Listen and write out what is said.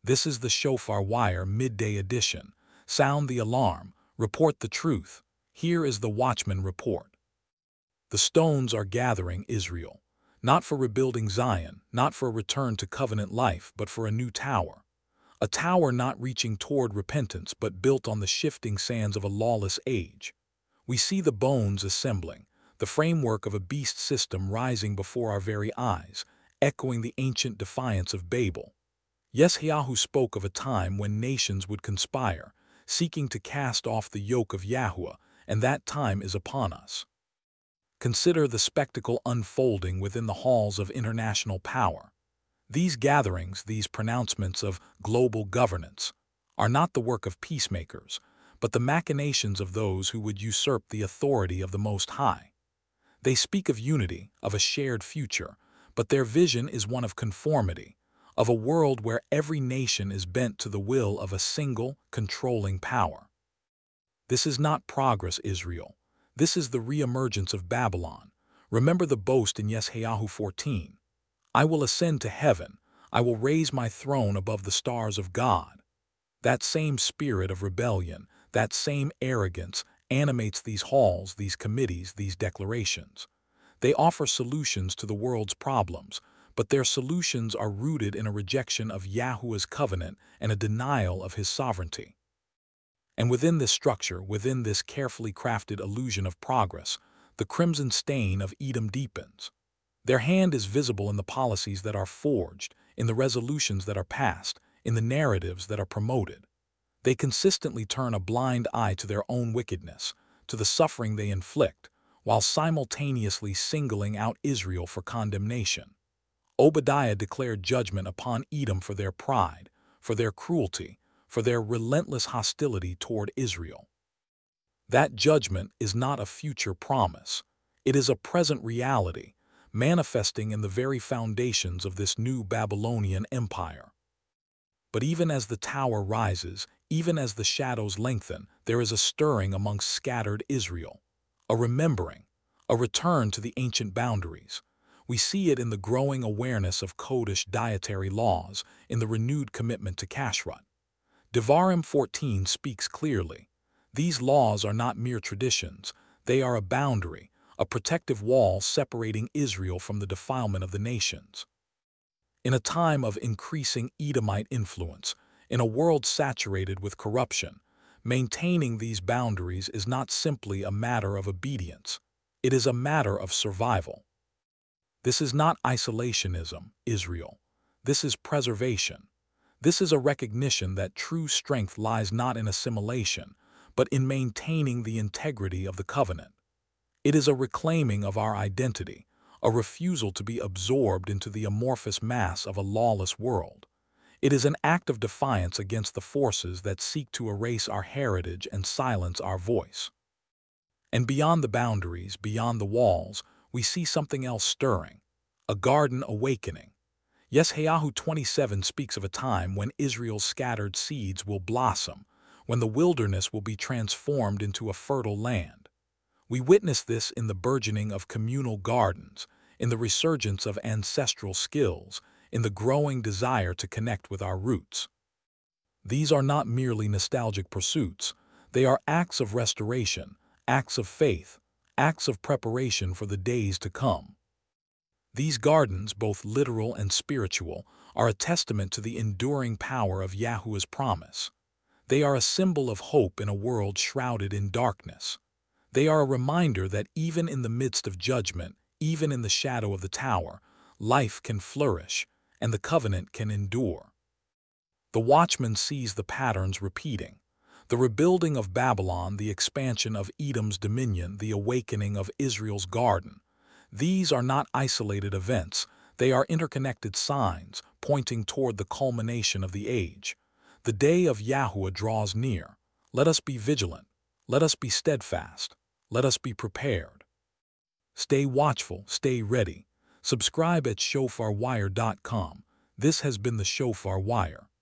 This is the Shofar Wire Midday Edition. Sound the alarm. Report the truth. Here is the Watchman Report. The stones are gathering, Israel. Not for rebuilding Zion, not for a return to covenant life, but for a new tower. A tower not reaching toward repentance, but built on the shifting sands of a lawless age. We see the bones assembling, the framework of a beast system rising before our very eyes, echoing the ancient defiance of Babel. Yeshayahu spoke of a time when nations would conspire, seeking to cast off the yoke of Yahuwah, and that time is upon us. Consider the spectacle unfolding within the halls of international power. These gatherings, these pronouncements of global governance, are not the work of peacemakers, but the machinations of those who would usurp the authority of the Most High. They speak of unity, of a shared future, but their vision is one of conformity, of a world where every nation is bent to the will of a single, controlling power. This is not progress, Israel. This is the reemergence of Babylon. Remember the boast in Yeshayahu 14. I will ascend to heaven. I will raise my throne above the stars of God. That same spirit of rebellion, that same arrogance animates these halls, these committees, these declarations. They offer solutions to the world's problems, but their solutions are rooted in a rejection of Yahuwah's covenant and a denial of his sovereignty. And within this structure, within this carefully crafted illusion of progress, the crimson stain of Edom deepens. Their hand is visible in the policies that are forged, in the resolutions that are passed, in the narratives that are promoted. They consistently turn a blind eye to their own wickedness, to the suffering they inflict, while simultaneously singling out Israel for condemnation. Obadiah declared judgment upon Edom for their pride, for their cruelty, for their relentless hostility toward Israel. That judgment is not a future promise. It is a present reality, manifesting in the very foundations of this new Babylonian empire. But even as the tower rises, even as the shadows lengthen, there is a stirring amongst scattered Israel, a remembering, a return to the ancient boundaries. We see it in the growing awareness of Kodesh dietary laws, in the renewed commitment to Kashrut. Devarim 14 speaks clearly. These laws are not mere traditions. They are a boundary, a protective wall separating Israel from the defilement of the nations. In a time of increasing Edomite influence, in a world saturated with corruption, maintaining these boundaries is not simply a matter of obedience. It is a matter of survival. This is not isolationism, Israel. This is preservation. This is a recognition that true strength lies not in assimilation, but in maintaining the integrity of the covenant. It is a reclaiming of our identity, a refusal to be absorbed into the amorphous mass of a lawless world. It is an act of defiance against the forces that seek to erase our heritage and silence our voice. And beyond the boundaries, beyond the walls, we see something else stirring, a garden awakening. Yeshayahu 27 speaks of a time when Israel's scattered seeds will blossom, when the wilderness will be transformed into a fertile land. We witness this in the burgeoning of communal gardens, in the resurgence of ancestral skills, in the growing desire to connect with our roots. These are not merely nostalgic pursuits. They are acts of restoration, acts of faith, acts of preparation for the days to come. These gardens, both literal and spiritual, are a testament to the enduring power of Yahuwah's promise. They are a symbol of hope in a world shrouded in darkness. They are a reminder that even in the midst of judgment, even in the shadow of the tower, life can flourish and the covenant can endure. The watchman sees the patterns repeating. The rebuilding of Babylon, the expansion of Edom's dominion, the awakening of Israel's garden. These are not isolated events. They are interconnected signs pointing toward the culmination of the age. The day of Yahuwah draws near. Let us be vigilant. Let us be steadfast. Let us be prepared. Stay watchful, stay ready. Subscribe at shofarwire.com. This has been the Shofar Wire.